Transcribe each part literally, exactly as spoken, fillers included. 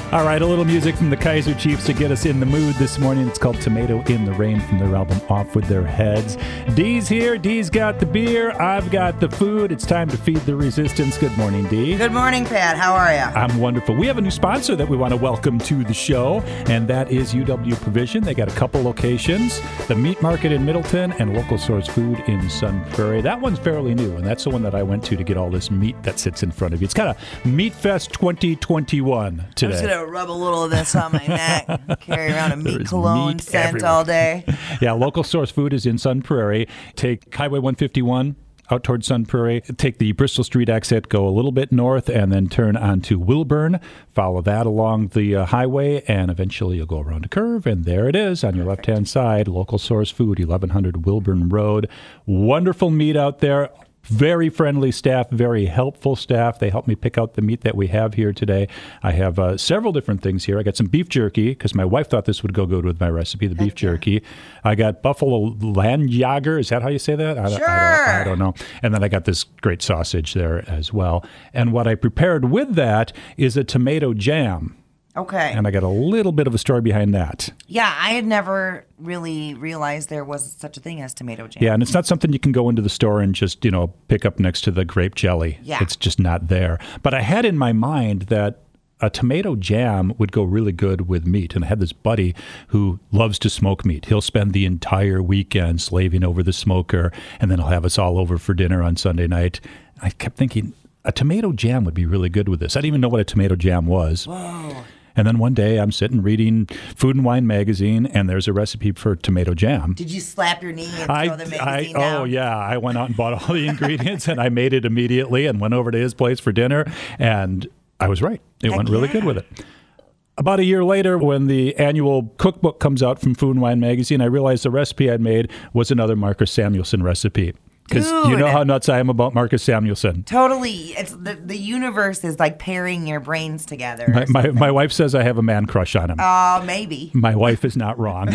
All right, a little music from the Kaiser Chiefs to get us in the mood this morning. It's called Tomato in the Rain from their album Off With Their Heads. Dee's here. Dee's got the beer. I've got the food. It's time to feed the resistance. Good morning, Dee. Good morning, Pat. How are you? I'm wonderful. We have a new sponsor that we want to welcome to the show, and that is U W Provision. They got a couple locations, the Meat Market in Middleton and Local Source Food in Sun Prairie. That one's fairly new, and that's the one that I went to to get all this meat that sits in front of you. It's kind of Meat Fest twenty twenty-one today. I'm just going to rub a little of this on my neck, carry around a meat cologne meat scent everywhere. all day. Yeah, Local Source Food is in Sun Prairie. Take Highway one fifty-one out towards Sun Prairie. Take the Bristol Street exit, go a little bit north, and then turn onto Wilburn. Follow that along the uh, highway, and eventually you'll go around a curve, and there it is on your left-hand side. Local Source Food, eleven hundred Wilburn Road. Wonderful meat out there. Very friendly staff, very helpful staff. They helped me pick out the meat that we have here today. I have uh, several different things here. I got some beef jerky because my wife thought this would go good with my recipe, the beef jerky. I got buffalo landjager. Is that how you say that? I, Sure. I, don't, I don't know. And then I got this great sausage there as well. And what I prepared with that is a tomato jam. Okay. And I got a little bit of a story behind that. Yeah, I had never really realized there was such a thing as tomato jam. Yeah, and it's not something you can go into the store and just, you know, pick up next to the grape jelly. Yeah. It's just not there. But I had in my mind that a tomato jam would go really good with meat. And I had this buddy who loves to smoke meat. He'll spend the entire weekend slaving over the smoker, and then he'll have us all over for dinner on Sunday night. I kept thinking, a tomato jam would be really good with this. I didn't even know what a tomato jam was. Whoa. And then one day I'm sitting reading Food and Wine magazine, and there's a recipe for tomato jam. Did you slap your knee and throw I, the magazine I, down? Oh, yeah. I went out and bought all the ingredients, and I made it immediately and went over to his place for dinner, and I was right. It Heck went really yeah. good with it. About a year later, when the annual cookbook comes out from Food and Wine magazine, I realized the recipe I'd made was another Marcus Samuelsson recipe. Because you know Dude. how nuts I am about Marcus Samuelsson. Totally. It's the, the universe is like pairing your brains together. My, my, my wife says I have a man crush on him. Oh, maybe. My wife is not wrong.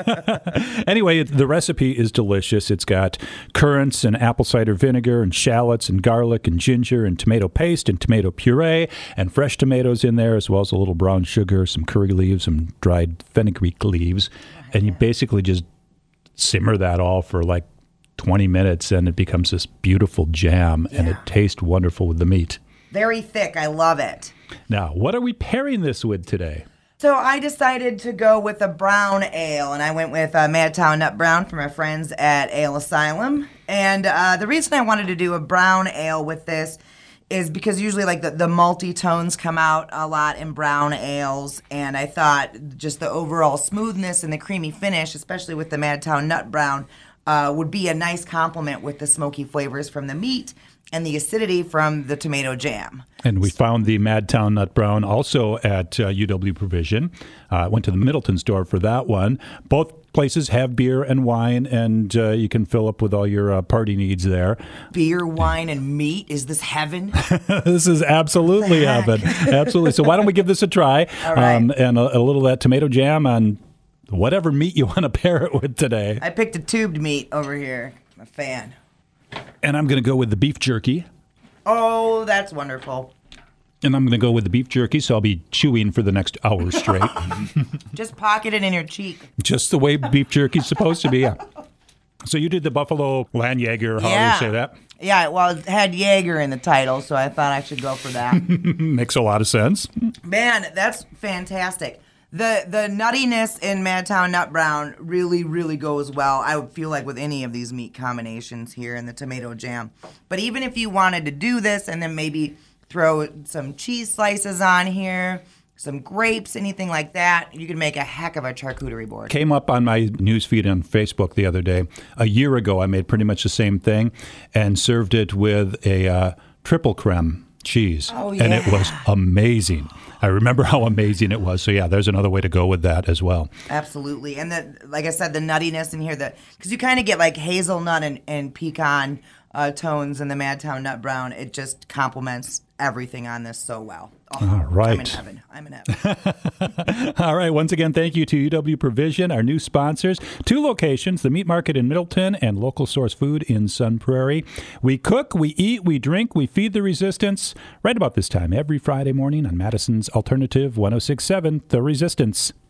Anyway, the recipe is delicious. It's got currants and apple cider vinegar and shallots and garlic and ginger and tomato paste and tomato puree and fresh tomatoes in there, as well as a little brown sugar, some curry leaves, some dried fenugreek leaves. And you basically just simmer that all for like twenty minutes, and it becomes this beautiful jam, and it tastes wonderful with the meat. Very thick. I love it. Now, what are we pairing this with today? So I decided to go with a brown ale, and I went with uh, Madtown Nut Brown from our friends at Ale Asylum. And uh, the reason I wanted to do a brown ale with this is because usually like the, the multi-tones come out a lot in brown ales, and I thought just the overall smoothness and the creamy finish, especially with the Madtown Nut Brown, uh, would be a nice complement with the smoky flavors from the meat and the acidity from the tomato jam. And we found the Madtown Nut Brown also at uh, U W Provision. I uh, went to the Middleton store for that one. Both places have beer and wine, and uh, you can fill up with all your uh, party needs there. Beer, wine, and meat? Is this heaven? This is absolutely heaven. Absolutely. So why don't we give this a try? All right. Um, and a, a little of that tomato jam on whatever meat you want to pair it with today. I picked a tubed meat over here. I'm a fan. And I'm going to go with the beef jerky. Oh, that's wonderful. And I'm going to go with the beef jerky, so I'll be chewing for the next hour straight. Just pocket it in your cheek. Just the way beef jerky's supposed to be, yeah. So you did the Buffalo Landjager, how Yeah. you say that? Yeah, well, it had Jaeger in the title, so I thought I should go for that. Makes a lot of sense. Man, that's fantastic. The the nuttiness in Madtown Nut Brown really, really goes well, I would feel like, with any of these meat combinations here in the tomato jam. But even if you wanted to do this and then maybe throw some cheese slices on here, some grapes, anything like that, you could make a heck of a charcuterie board. Came up on my newsfeed on Facebook the other day. A year ago, I made pretty much the same thing and served it with a uh, triple creme cheese. Oh, And it yeah. was amazing. I remember how amazing it was. So, yeah, there's another way to go with that as well. Absolutely. And the, like I said, the nuttiness in here, the because you kind of get like hazelnut and, and pecan uh, tones in the Madtown Nut Brown. It just complements everything on this so well. Oh, All right. I'm in heaven. I'm in heaven. All right. Once again, thank you to U W Provision, our new sponsors. Two locations, the Meat Market in Middleton and Local Source Food in Sun Prairie. We cook, we eat, we drink, we feed the resistance right about this time every Friday morning on Madison's Alternative one oh six point seven, The Resistance.